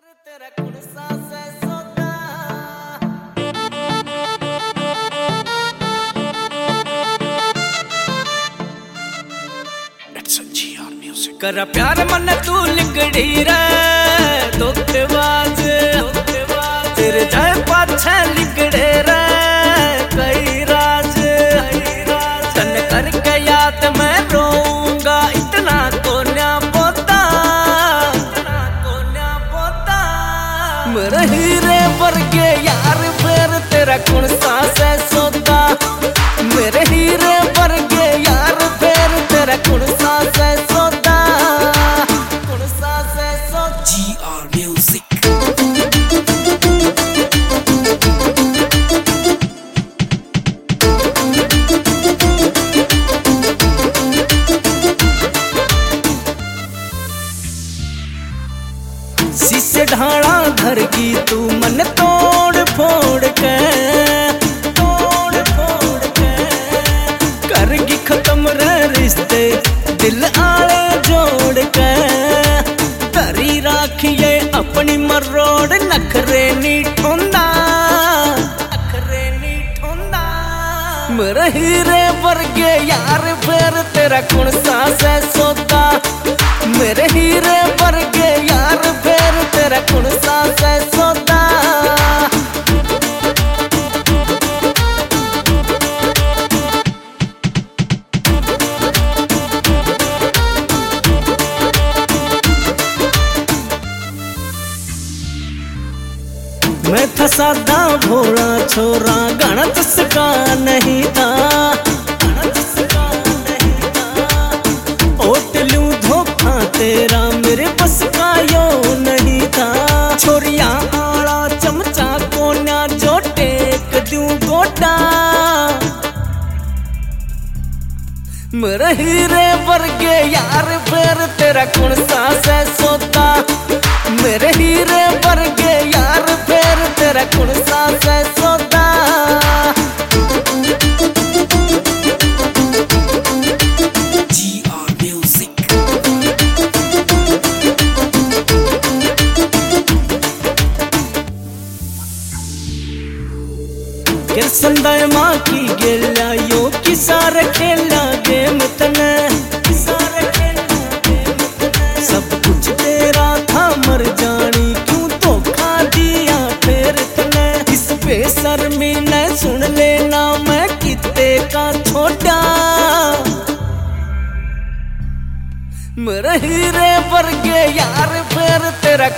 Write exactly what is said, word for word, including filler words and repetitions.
तेरा कुण सांस है सोता करा प्यार मन तू लिंगड़ी रे धोखेबाज तेरे जाए पाछे लिंगड़े रे कई राज तन करके याद मैं रोऊंगा इतना कोन्या पोता कोन्या पोता मेरे हीरे वर्गे यार फिर तेरा कुण सांस है सोता मेरे हीरे वर्गे यार फिर तेरा कुण सांस है सोता कुण सांस है सोता जी आर म्यूजिक शीशे ढाड़ा धर की तू मन तोड़ फोड़ के तोड़ फोड़ के करगी खत्म रे रिश्ते दिल आले जोड़ के धरी राखिए अपनी मरोड़ नखरे नी ठोंदा नखरे नी ठोंदा मेरे हीरे वर्गे यार फिर तेरा कुण सांस है सोता मेरे हीरे वर्गे यार फिर तेरा कुण सांस है सोता मैं था सादा भोला छोरा गणत सका नहीं था गणत सका नहीं था ओट लूं धोखा तेरा मेरे बस का यो नहीं था छोरिया आला चमचा कोन्या जो टेक दूं गोटा मेरे हीरे वर्गे यार फिर तेरा कुण सांस है सोता मेरे हीरे वर्गे यार फिर तेरा कुण सांस है सोता जी आर म्यूजिक संदाय माँ की गेला यो किसार खेला गेम तने किसार खेला गेम तने सब कुछ तेरा था मर जानी क्यों धोखा दिया फिर तने इस बेशर्मी ने सुन लेना मैं किते का छोटा मेरे हीरे वर्गे यार फिर तेरा